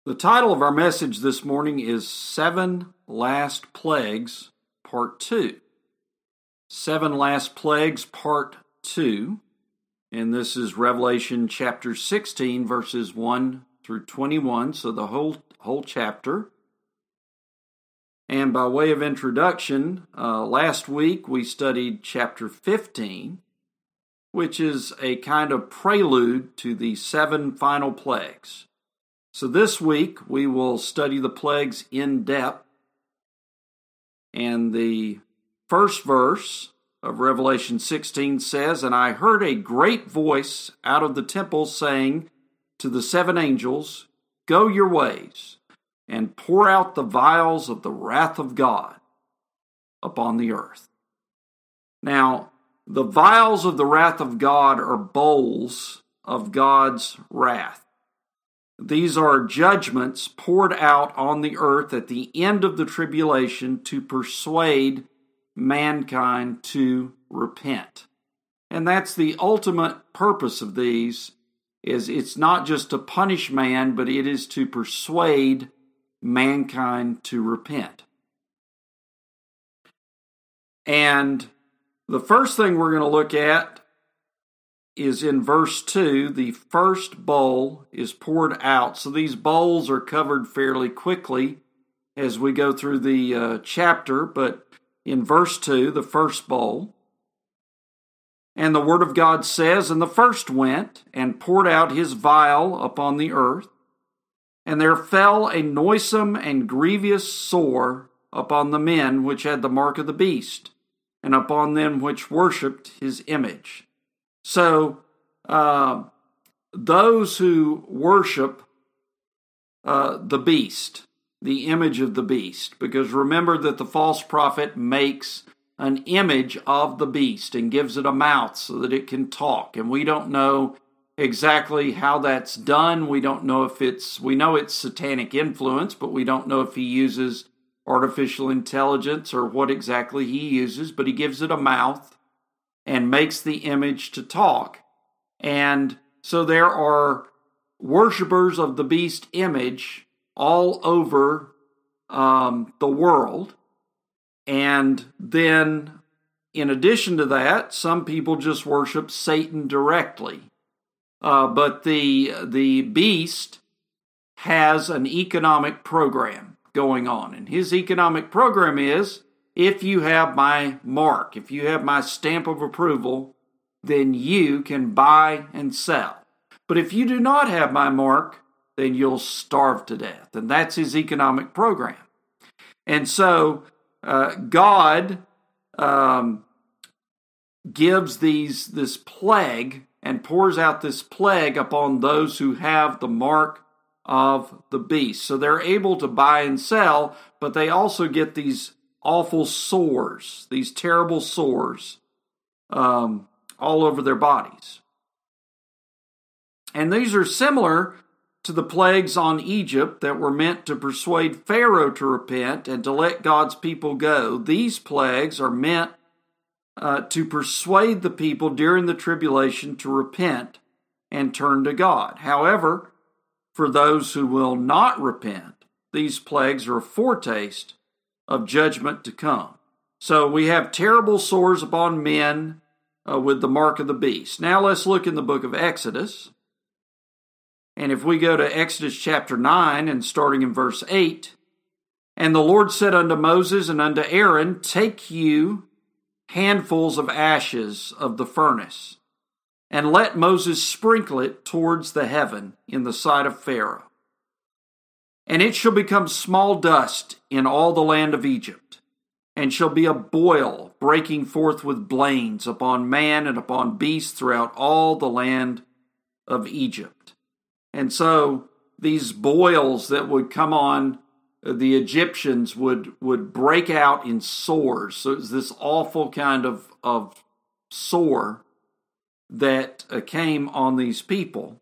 The title of our message this morning is Seven Last Plagues, Part 2. Seven Last Plagues, Part 2. And this is Revelation chapter 16, verses 1 through 21, so the whole chapter. And by way of introduction, last week we studied chapter 15, which is a kind of prelude to the seven final plagues. So this week we will study the plagues in depth. And the first verse of Revelation 16 says, "And I heard a great voice out of the temple saying to the seven angels, 'Go your ways, and pour out the vials of the wrath of God upon the earth.'" Now, the vials of the wrath of God are bowls of God's wrath. These are judgments poured out on the earth at the end of the tribulation to persuade mankind to repent. And that's the ultimate purpose of these, is it's not just to punish man, but it is to persuade mankind to repent. And the first thing we're going to look at is in verse 2, the first bowl is poured out. So these bowls are covered fairly quickly as we go through the chapter, but in verse 2, the first bowl. "And the word of God says, And the first went and poured out his vial upon the earth, and there fell a noisome and grievous sore upon the men which had the mark of the beast, and upon them which worshipped his image." So, those who worship the beast, the image of the beast, because remember that the false prophet makes an image of the beast and gives it a mouth so that it can talk. And we don't know exactly how that's done. We don't know if we know it's satanic influence, but we don't know if he uses artificial intelligence or what exactly he uses, but he gives it a mouth and makes the image to talk. And so there are worshipers of the beast image all over the world. And then, in addition to that, some people just worship Satan directly. But the beast has an economic program going on. And his economic program is, if you have my mark, if you have my stamp of approval, then you can buy and sell. But if you do not have my mark, then you'll starve to death. And that's his economic program. And so God gives this plague and pours out this plague upon those who have the mark of the beast. So they're able to buy and sell, but they also get these awful sores, these terrible sores, all over their bodies. And these are similar to the plagues on Egypt that were meant to persuade Pharaoh to repent and to let God's people go. These plagues are meant to persuade the people during the tribulation to repent and turn to God. However, for those who will not repent, these plagues are a foretaste of judgment to come. So we have terrible sores upon men with the mark of the beast. Now let's look in the book of Exodus. And if we go to Exodus chapter 9 and starting in verse 8, "And the Lord said unto Moses and unto Aaron, Take you handfuls of ashes of the furnace, and let Moses sprinkle it towards the heaven in the sight of Pharaoh. And it shall become small dust in all the land of Egypt, and shall be a boil breaking forth with blains upon man and upon beast throughout all the land of Egypt." And so these boils that would come on the Egyptians would break out in sores. So it's this awful kind of sore that came on these people.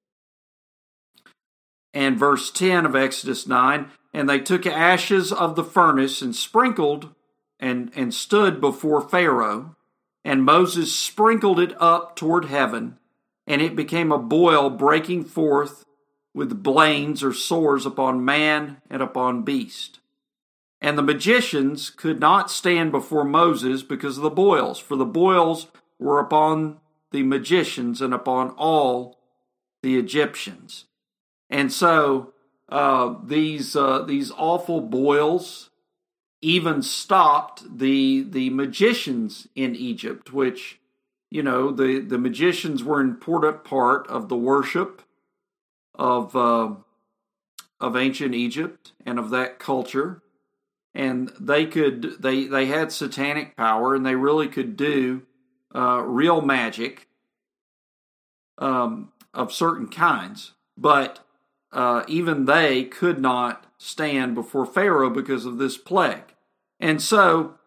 And verse 10 of Exodus 9, "And they took ashes of the furnace and sprinkled and stood before Pharaoh, and Moses sprinkled it up toward heaven, and it became a boil breaking forth with blains or sores upon man and upon beast. And the magicians could not stand before Moses because of the boils, for the boils were upon the magicians and upon all the Egyptians. And so these awful boils even stopped the magicians in Egypt, which, you know, the magicians were an important part of the worship of ancient Egypt and of that culture. And they had satanic power, and they really could do real magic of certain kinds. But even they could not stand before Pharaoh because of this plague. And so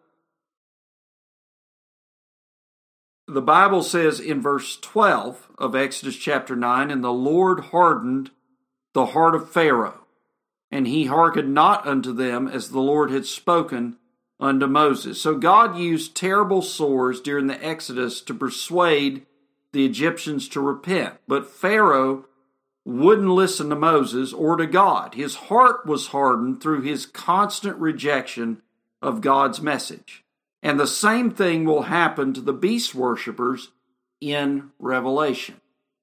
the Bible says in verse 12 of Exodus chapter 9, "And the Lord hardened the heart of Pharaoh, and he hearkened not unto them as the Lord had spoken unto Moses." So God used terrible sores during the Exodus to persuade the Egyptians to repent. But Pharaoh wouldn't listen to Moses or to God. His heart was hardened through his constant rejection of God's message. And the same thing will happen to the beast worshippers in Revelation.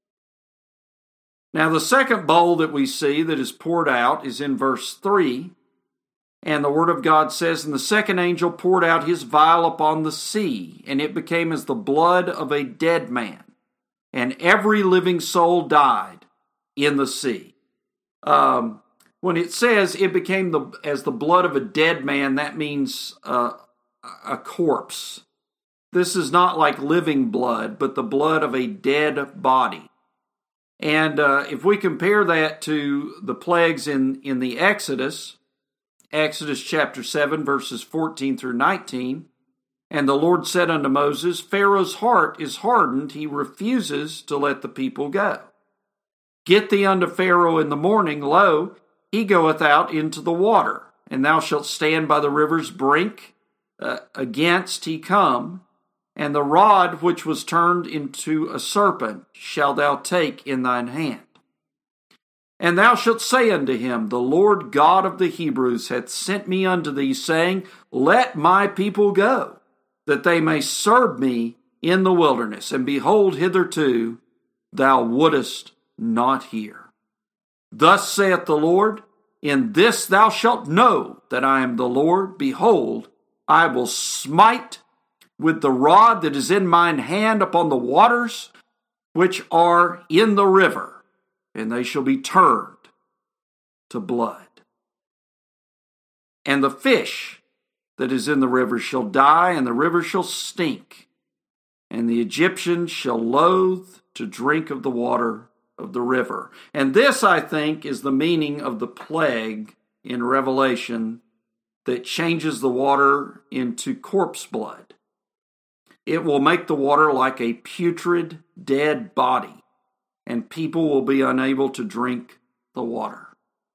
Now, the second bowl that we see that is poured out is in verse 3. And the Word of God says, "And the second angel poured out his vial upon the sea, and it became as the blood of a dead man. And every living soul died in the sea." When it says it became as the blood of a dead man, that means a corpse. This is not like living blood, but the blood of a dead body. And if we compare that to the plagues in the Exodus chapter 7, verses 14 through 19, "And the Lord said unto Moses, Pharaoh's heart is hardened, he refuses to let the people go. Get thee unto Pharaoh in the morning, lo, he goeth out into the water, and thou shalt stand by the river's brink, against he come, and the rod which was turned into a serpent shalt thou take in thine hand. And thou shalt say unto him, The Lord God of the Hebrews hath sent me unto thee, saying, Let my people go, that they may serve me in the wilderness. And behold, hitherto thou wouldest not hear. Thus saith the Lord, In this thou shalt know that I am the Lord. Behold, I will smite with the rod that is in mine hand upon the waters which are in the river, and they shall be turned to blood. And the fish that is in the river shall die, and the river shall stink, and the Egyptians shall loathe to drink of the water of the river." And this, I think, is the meaning of the plague in Revelation that changes the water into corpse blood. It will make the water like a putrid, dead body, and people will be unable to drink the water.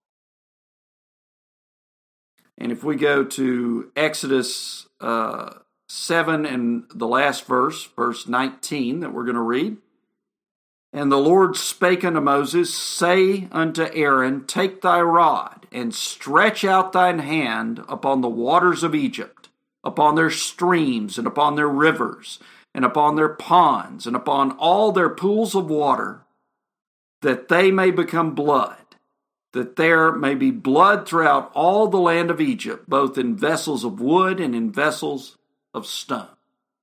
And if we go to Exodus 7 and the last verse, verse 19, that we're going to read. "And the Lord spake unto Moses, Say unto Aaron, Take thy rod, and stretch out thine hand upon the waters of Egypt, upon their streams, and upon their rivers, and upon their ponds, and upon all their pools of water, that they may become blood, that there may be blood throughout all the land of Egypt, both in vessels of wood and in vessels of stone."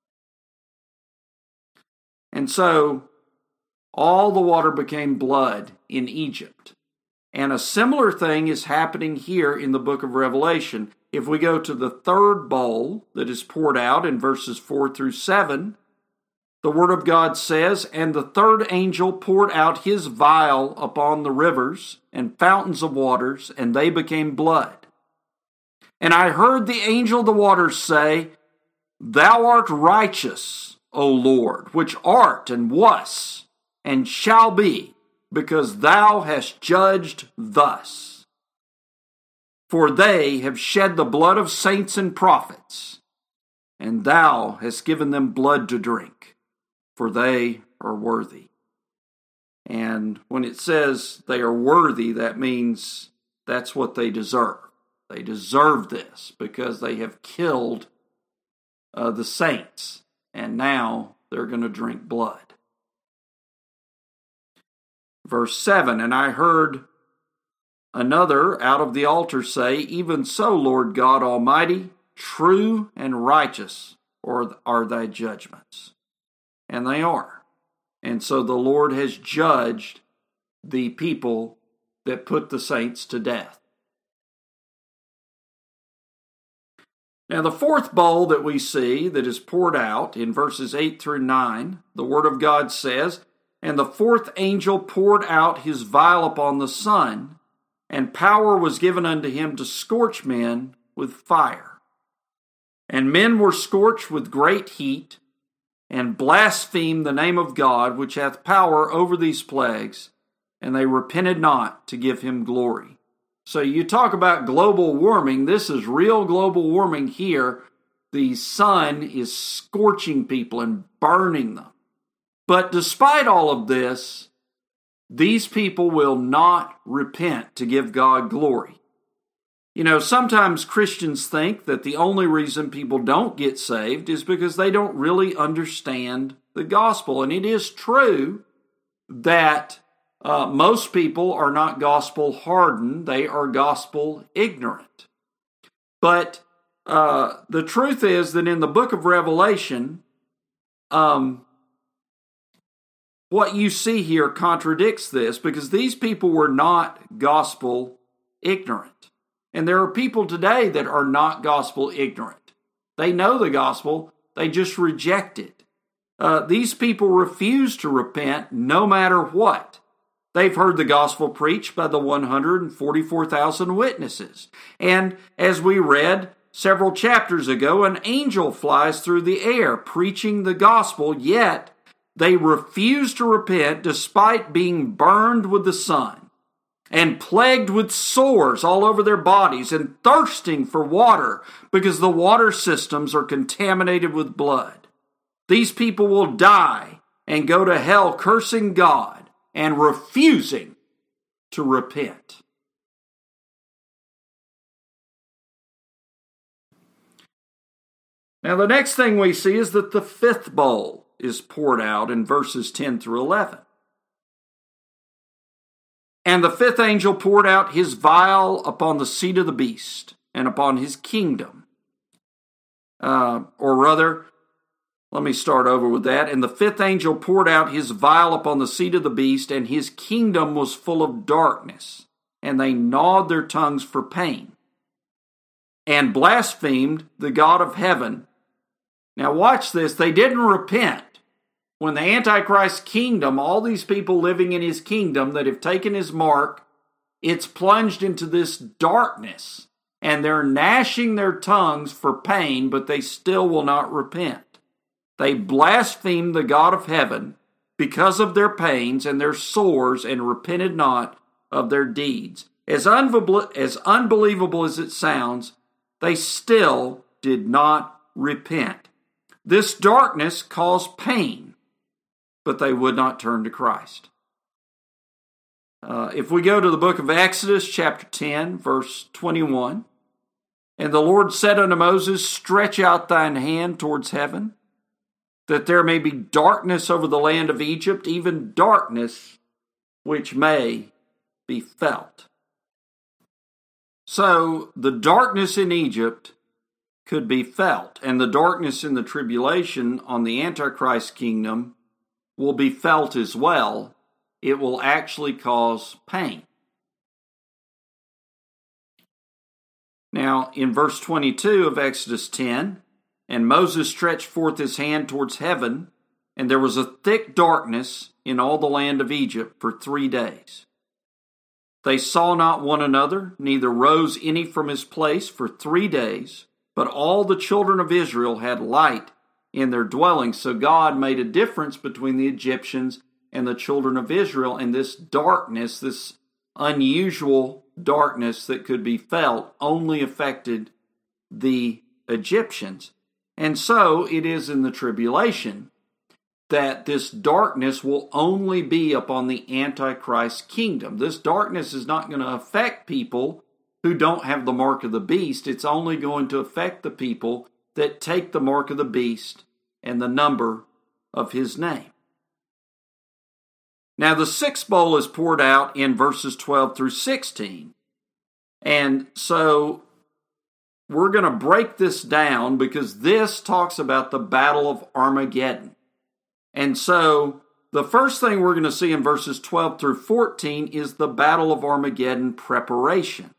And so all the water became blood in Egypt. And a similar thing is happening here in the book of Revelation. If we go to the third bowl that is poured out in verses 4 through 7, the Word of God says, "And the third angel poured out his vial upon the rivers and fountains of waters, and they became blood. And I heard the angel of the waters say, Thou art righteous, O Lord, which art and wast, and shall be, because thou hast judged thus. For they have shed the blood of saints and prophets, and thou hast given them blood to drink, for they are worthy." And when it says they are worthy, that means that's what they deserve. They deserve this because they have killed the saints, and now they're going to drink blood. Verse 7, and I heard another out of the altar say, even so, Lord God Almighty, true and righteous are thy judgments. And they are. And so the Lord has judged the people that put the saints to death. Now the fourth bowl that we see that is poured out in verses 8 through 9, the Word of God says, and the fourth angel poured out his vial upon the sun, and power was given unto him to scorch men with fire. And men were scorched with great heat, and blasphemed the name of God, which hath power over these plagues, and they repented not to give him glory. So you talk about global warming, this is real global warming here. The sun is scorching people and burning them. But despite all of this, these people will not repent to give God glory. You know, sometimes Christians think that the only reason people don't get saved is because they don't really understand the gospel. And it is true that most people are not gospel hardened, they are gospel ignorant. But the truth is that in the book of Revelation, what you see here contradicts this, because these people were not gospel ignorant. And there are people today that are not gospel ignorant. They know the gospel, they just reject it. These people refuse to repent no matter what. They've heard the gospel preached by the 144,000 witnesses. And as we read several chapters ago, an angel flies through the air preaching the gospel, yet they refuse to repent despite being burned with the sun and plagued with sores all over their bodies and thirsting for water because the water systems are contaminated with blood. These people will die and go to hell cursing God and refusing to repent. Now the next thing we see is that the fifth bowl is poured out in verses 10 through 11. And the fifth angel poured out his vial upon the seat of the beast and upon his kingdom. Let me start over with that. And the fifth angel poured out his vial upon the seat of the beast, and his kingdom was full of darkness. And they gnawed their tongues for pain, and blasphemed the God of heaven. Now watch this. They didn't repent. When the Antichrist kingdom, all these people living in his kingdom that have taken his mark, it's plunged into this darkness. And they're gnashing their tongues for pain, but they still will not repent. They blasphemed the God of heaven because of their pains and their sores, and repented not of their deeds. As unbelievable as it sounds, they still did not repent. This darkness caused pain, but they would not turn to Christ. If we go to the book of Exodus, chapter 10, verse 21, and the Lord said unto Moses, stretch out thine hand towards heaven, that there may be darkness over the land of Egypt, even darkness which may be felt. So the darkness in Egypt could be felt, and the darkness in the tribulation on the Antichrist kingdom will be felt as well. It will actually cause pain. Now, in verse 22 of Exodus 10, and Moses stretched forth his hand towards heaven, and there was a thick darkness in all the land of Egypt for 3 days. They saw not one another, neither rose any from his place for 3 days, but all the children of Israel had light in their dwellings. So God made a difference between the Egyptians and the children of Israel, and this darkness, this unusual darkness that could be felt, only affected the Egyptians. And so it is in the tribulation. that this darkness will only be upon the Antichrist kingdom. This darkness is not going to affect people who don't have the mark of the beast. It's only going to affect the people that take the mark of the beast and the number of his name. Now, the sixth bowl is poured out in verses 12 through 16. And so we're going to break this down because this talks about the Battle of Armageddon. And so the first thing we're going to see in verses 12 through 14 is the Battle of Armageddon preparation.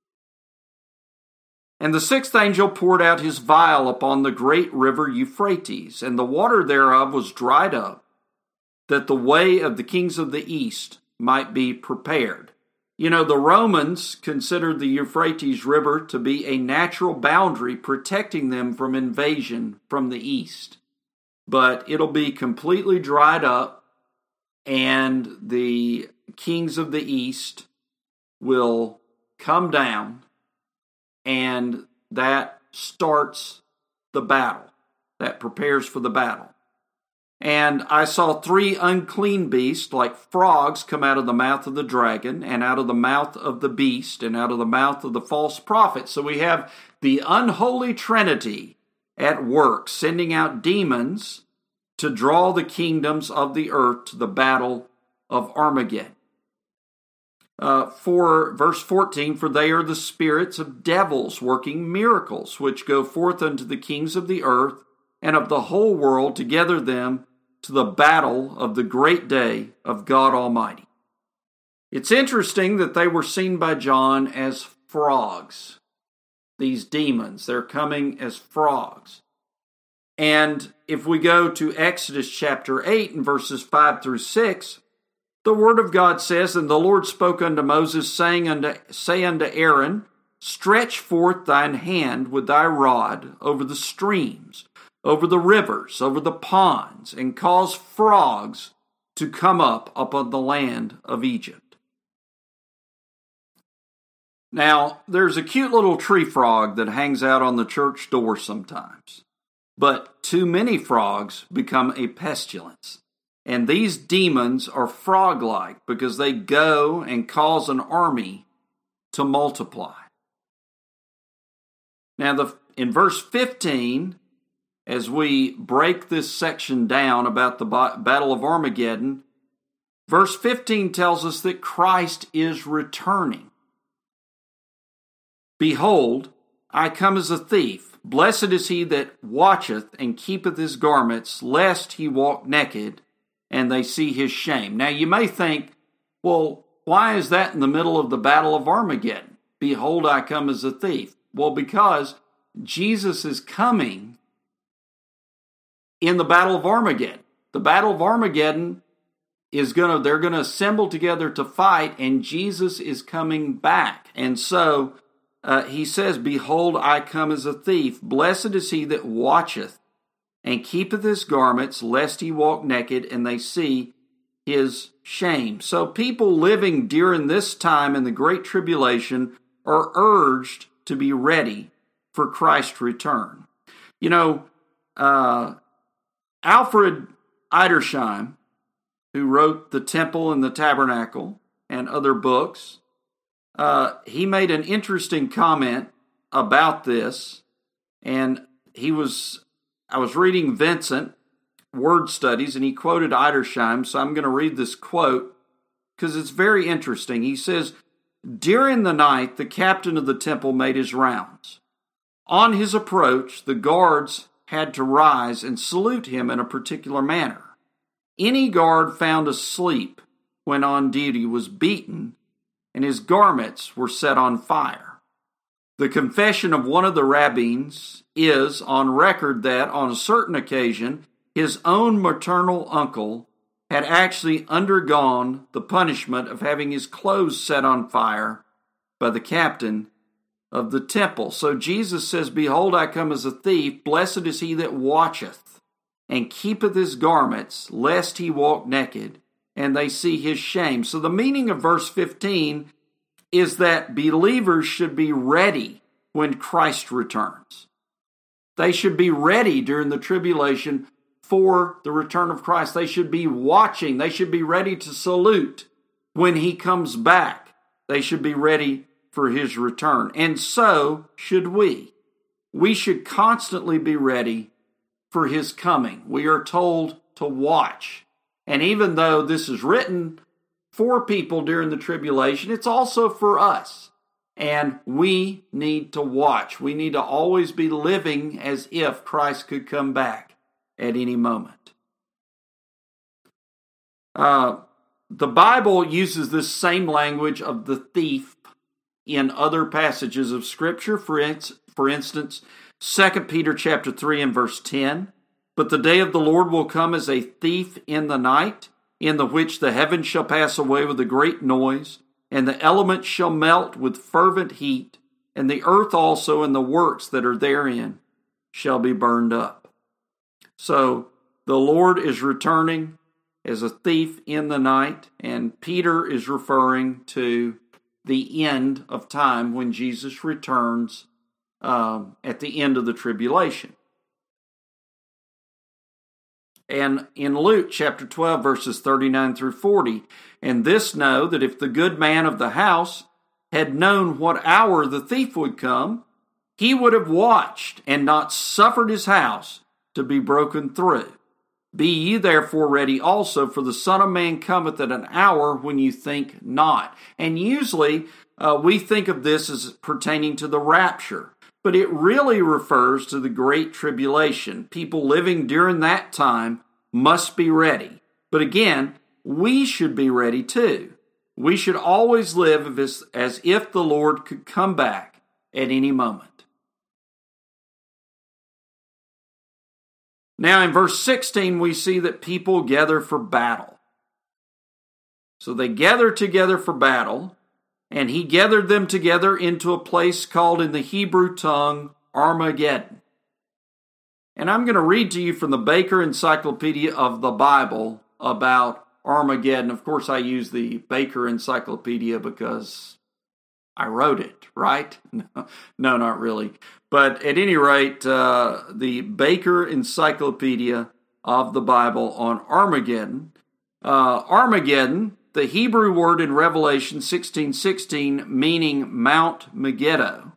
And the sixth angel poured out his vial upon the great river Euphrates, and the water thereof was dried up, that the way of the kings of the east might be prepared. You know, the Romans considered the Euphrates River to be a natural boundary protecting them from invasion from the east. But it'll be completely dried up, and the kings of the east will come down, and that starts the battle. That prepares for the battle. And I saw 3 unclean beasts like frogs come out of the mouth of the dragon, and out of the mouth of the beast, and out of the mouth of the false prophet. So we have the unholy trinity at work, sending out demons to draw the kingdoms of the earth to the battle of Armageddon. For verse 14, for they are the spirits of devils working miracles, which go forth unto the kings of the earth and of the whole world to gather them to the battle of the great day of God Almighty. It's interesting that they were seen by John as frogs. These demons, they're coming as frogs. And if we go to Exodus chapter 8 and verses 5 through 6, the word of God says, and the Lord spoke unto Moses, say unto Aaron, stretch forth thine hand with thy rod over the streams, over the rivers, over the ponds, and cause frogs to come up upon the land of Egypt. Now, there's a cute little tree frog that hangs out on the church door sometimes. But too many frogs become a pestilence. And these demons are frog-like because they go and cause an army to multiply. Now, in verse 15, as we break this section down about the Battle of Armageddon, verse 15 tells us that Christ is returning. Behold, I come as a thief. Blessed is he that watcheth and keepeth his garments, lest he walk naked, and they see his shame. Now you may think, well, why is that in the middle of the Battle of Armageddon? Behold, I come as a thief. Well, because Jesus is coming in the Battle of Armageddon. The Battle of Armageddon they're going to assemble together to fight, and Jesus is coming back. And so he says, behold, I come as a thief. Blessed is he that watcheth and keepeth his garments, lest he walk naked, and they see his shame. So people living during this time in the Great Tribulation are urged to be ready for Christ's return. You know, Alfred Edersheim, who wrote The Temple and the Tabernacle and other books, he made an interesting comment about this, and I was reading Vincent Word Studies, and he quoted Edersheim, so I'm going to read this quote because it's very interesting. He says, during the night, the captain of the temple made his rounds. On his approach, the guards had to rise and salute him in a particular manner. Any guard found asleep when on duty was beaten, and his garments were set on fire. The confession of one of the rabbins is on record that, on a certain occasion, his own maternal uncle had actually undergone the punishment of having his clothes set on fire by the captain of the temple. So Jesus says, behold, I come as a thief. Blessed is he that watcheth and keepeth his garments, lest he walk naked, and they see his shame. So the meaning of verse 15 is that believers should be ready when Christ returns. They should be ready during the tribulation for the return of Christ. They should be watching. They should be ready to salute when he comes back. They should be ready for his return. And so should we. We should constantly be ready for his coming. We are told to watch. And even though this is written for people during the tribulation, it's also for us. And we need to watch. We need to always be living as if Christ could come back at any moment. The Bible uses this same language of the thief in other passages of Scripture. For instance, 2 Peter chapter 3 and verse 10. But the day of the Lord will come as a thief in the night, in the which the heavens shall pass away with a great noise, and the elements shall melt with fervent heat, and the earth also and the works that are therein shall be burned up. So the Lord is returning as a thief in the night, and Peter is referring to the end of time when Jesus returns at the end of the tribulation. And in Luke chapter 12, verses 39 through 40, and this know that if the good man of the house had known what hour the thief would come, he would have watched and not suffered his house to be broken through. Be ye therefore ready also, for the Son of Man cometh at an hour when you think not. And usually we think of this as pertaining to the rapture, but it really refers to the Great Tribulation. People living during that time must be ready. But again, we should be ready too. We should always live as if the Lord could come back at any moment. Now in verse 16, we see that people gather for battle. So they gather together for battle, and he gathered them together into a place called in the Hebrew tongue Armageddon. And I'm going to read to you from the Baker Encyclopedia of the Bible about Armageddon. Of course, I use the Baker Encyclopedia because I wrote it, right? No, not really. But at any rate, the Baker Encyclopedia of the Bible on Armageddon. Armageddon, the Hebrew word in Revelation 16:16, meaning Mount Megiddo.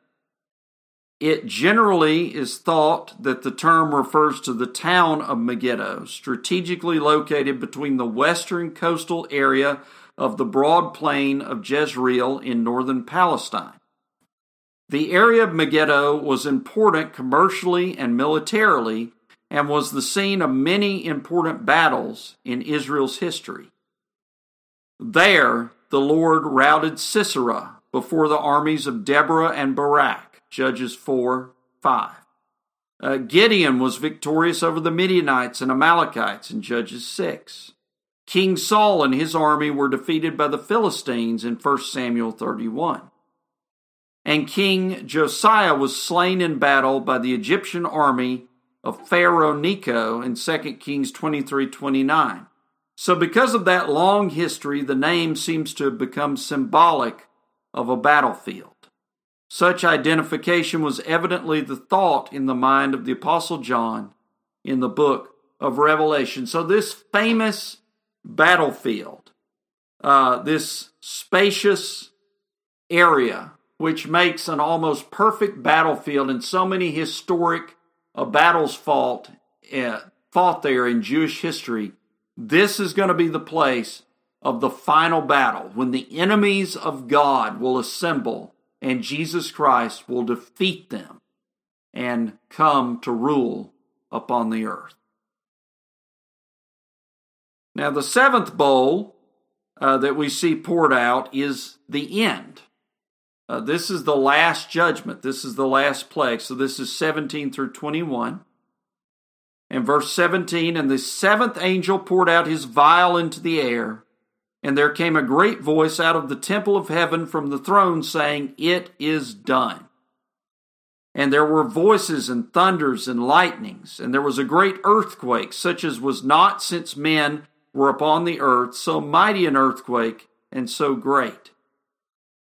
It generally is thought that the term refers to the town of Megiddo, strategically located between the western coastal area of the broad plain of Jezreel in northern Palestine. The area of Megiddo was important commercially and militarily, and was the scene of many important battles in Israel's history. There, the Lord routed Sisera before the armies of Deborah and Barak, Judges 4:5. Gideon was victorious over the Midianites and Amalekites in Judges 6. King Saul and his army were defeated by the Philistines in 1 Samuel 31. And King Josiah was slain in battle by the Egyptian army of Pharaoh Necho in 2 Kings 23:29. So because of that long history, the name seems to have become symbolic of a battlefield. Such identification was evidently the thought in the mind of the Apostle John in the book of Revelation. So this famous battlefield, this spacious area, which makes an almost perfect battlefield, and so many historic battles fought there in Jewish history, this is going to be the place of the final battle, when the enemies of God will assemble and Jesus Christ will defeat them and come to rule upon the earth. Now, the seventh bowl that we see poured out is the end. This is the last judgment. This is the last plague. So this is 17 through 21. And verse 17, and the seventh angel poured out his vial into the air, and there came a great voice out of the temple of heaven from the throne saying, "It is done." And there were voices and thunders and lightnings, and there was a great earthquake, such as was not since men were upon the earth, so mighty an earthquake and so great.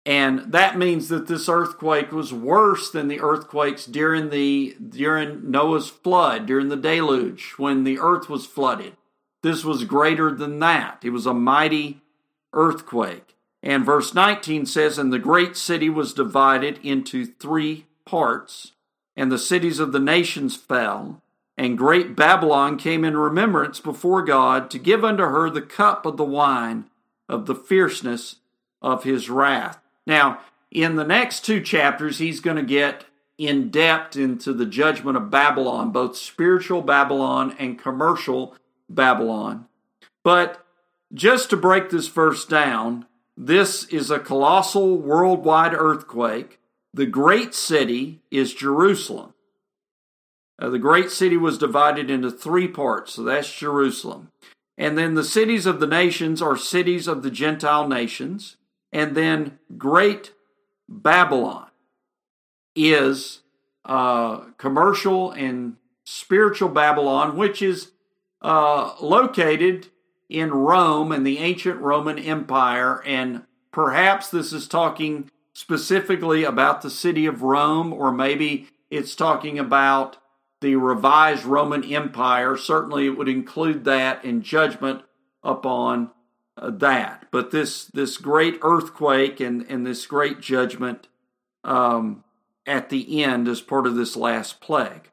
And that means that this earthquake was worse than the earthquakes during Noah's flood, during the deluge, when the earth was flooded. This was greater than that. It was a mighty earthquake. And verse 19 says, "And the great city was divided into 3 parts, and the cities of the nations fell, and great Babylon came in remembrance before God to give unto her the cup of the wine of the fierceness of his wrath." Now, in the next 2 chapters, he's going to get in depth into the judgment of Babylon, both spiritual Babylon and commercial Babylon. But just to break this verse down, this is a colossal worldwide earthquake. The great city is Jerusalem. The great city was divided into 3 parts, so that's Jerusalem. And then the cities of the nations are cities of the Gentile nations. And then great Babylon is commercial and spiritual Babylon, which is located in Rome and the ancient Roman Empire. And perhaps this is talking specifically about the city of Rome, or maybe it's talking about the revised Roman Empire. Certainly it would include that in judgment upon that. But this great earthquake and this great judgment at the end is part of this last plague.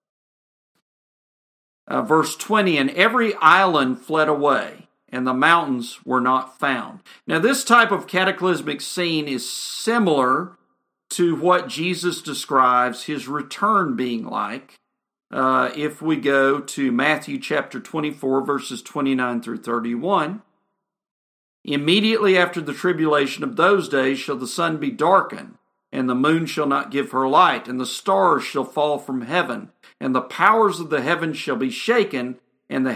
Verse 20, "And every island fled away, and the mountains were not found." Now this type of cataclysmic scene is similar to what Jesus describes his return being like. If we go to Matthew chapter 24, verses 29 through 31, "Immediately after the tribulation of those days shall the sun be darkened, and the moon shall not give her light, and the stars shall fall from heaven, and the powers of the heavens shall be shaken, and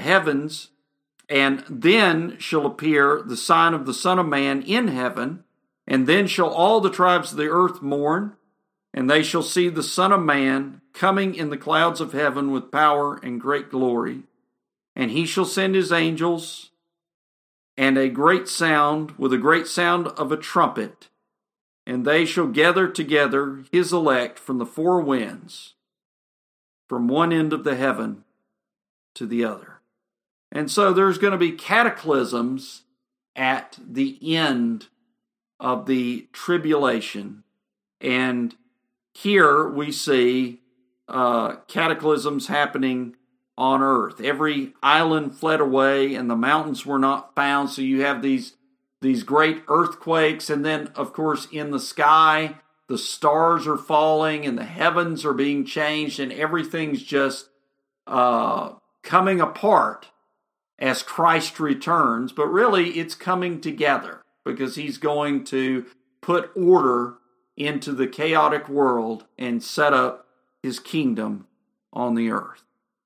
then shall appear the sign of the Son of Man in heaven, and then shall all the tribes of the earth mourn, and they shall see the Son of Man coming in the clouds of heaven with power and great glory. And he shall send his angels, and with a great sound of a trumpet, and they shall gather together his elect from the 4 winds, from one end of the heaven to the other." And so there's going to be cataclysms at the end of the tribulation. And here we see cataclysms happening on earth. Every island fled away and the mountains were not found. So you have these great earthquakes. And then, of course, in the sky, the stars are falling and the heavens are being changed, and everything's just coming apart as Christ returns. But really, it's coming together because he's going to put order into the chaotic world and set up his kingdom on the earth.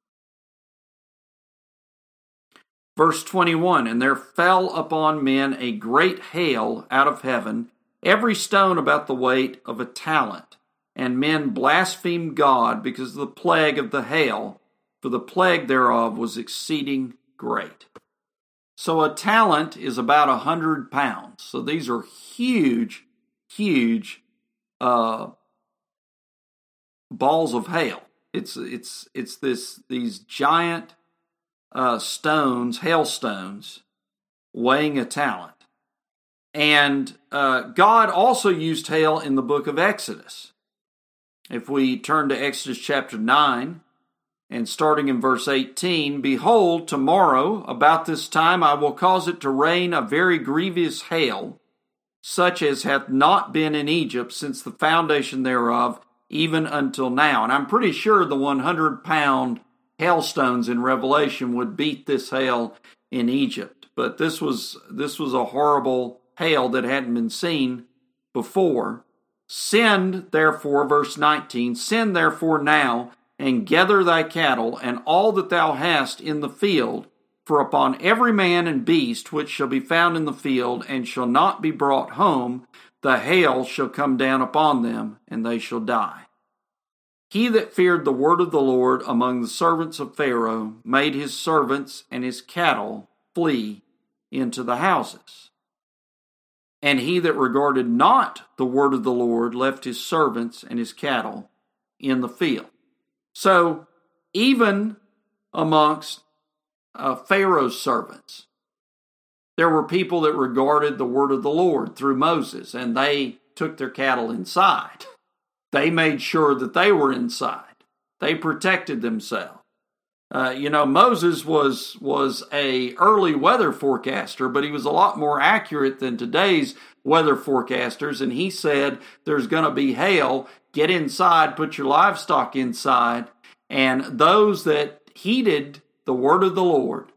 Verse 21, "And there fell upon men a great hail out of heaven, every stone about the weight of a talent. And men blasphemed God because of the plague of the hail, for the plague thereof was exceeding great." So a talent is about 100 pounds. So these are huge, huge balls of hail. It's these giant stones, hailstones, weighing a talent. And God also used hail in the book of Exodus. If we turn to Exodus chapter 9, and starting in verse 18, "Behold, tomorrow, about this time, I will cause it to rain a very grievous hail, such as hath not been in Egypt since the foundation thereof, even until now." And I'm pretty sure the 100-pound hailstones in Revelation would beat this hail in Egypt. But this was a horrible hail that hadn't been seen before. "Send therefore," verse 19, "send therefore now, and gather thy cattle, and all that thou hast in the field, for upon every man and beast which shall be found in the field, and shall not be brought home, the hail shall come down upon them, and they shall die. He that feared the word of the Lord among the servants of Pharaoh made his servants and his cattle flee into the houses." And he that regarded not the word of the Lord left his servants and his cattle in the field. So even amongst Pharaoh's servants, there were people that regarded the word of the Lord through Moses, and they took their cattle inside. They made sure that they were inside. They protected themselves. Moses was a early weather forecaster, but he was a lot more accurate than today's weather forecasters. And he said, there's going to be hail. Get inside, put your livestock inside. And those that heeded the word of the Lord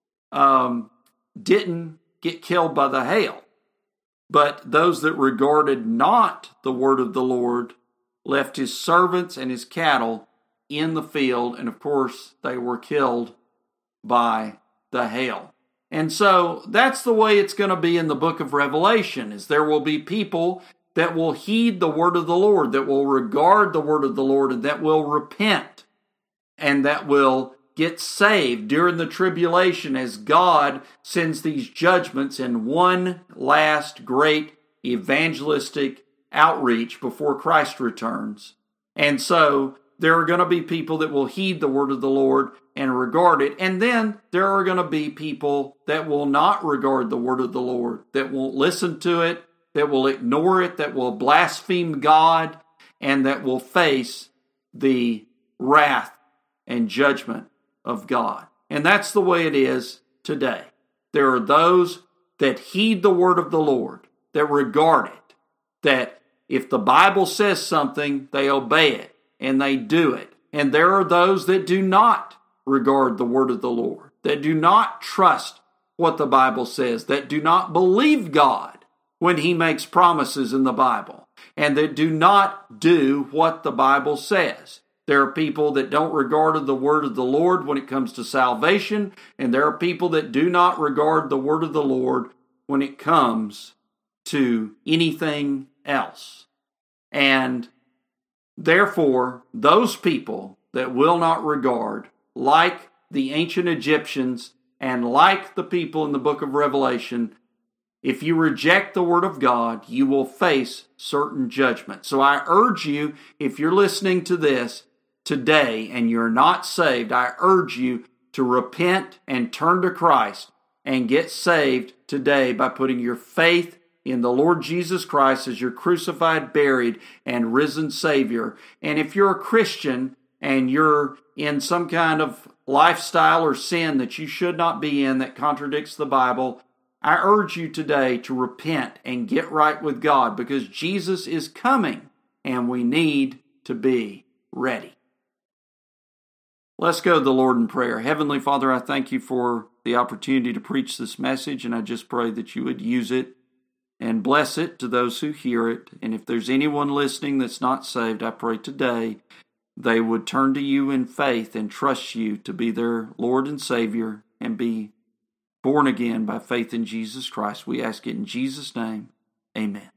didn't get killed by the hail. But those that regarded not the word of the Lord left his servants and his cattle in the field, and of course they were killed by the hail. And so that's the way it's going to be in the book of Revelation, is there will be people that will heed the word of the Lord, that will regard the word of the Lord, and that will repent, and that will get saved during the tribulation as God sends these judgments in one last great evangelistic outreach before Christ returns. And so there are going to be people that will heed the word of the Lord and regard it. And then there are going to be people that will not regard the word of the Lord, that won't listen to it, that will ignore it, that will blaspheme God, and that will face the wrath and judgment of God. And that's the way it is today. There are those that heed the word of the Lord, that regard it, that if the Bible says something, they obey it. And they do it. And there are those that do not regard the word of the Lord, that do not trust what the Bible says, that do not believe God when he makes promises in the Bible, and that do not do what the Bible says. There are people that don't regard the word of the Lord when it comes to salvation, and there are people that do not regard the word of the Lord when it comes to anything else. And therefore, those people that will not regard, like the ancient Egyptians and like the people in the book of Revelation, if you reject the word of God, you will face certain judgment. So I urge you, if you're listening to this today and you're not saved, I urge you to repent and turn to Christ and get saved today by putting your faith in the Lord Jesus Christ as your crucified, buried, and risen Savior. And if you're a Christian and you're in some kind of lifestyle or sin that you should not be in that contradicts the Bible, I urge you today to repent and get right with God, because Jesus is coming and we need to be ready. Let's go to the Lord in prayer. Heavenly Father, I thank you for the opportunity to preach this message, and I just pray that you would use it and bless it to those who hear it. And if there's anyone listening that's not saved, I pray today they would turn to you in faith and trust you to be their Lord and Savior and be born again by faith in Jesus Christ. We ask it in Jesus' name. Amen.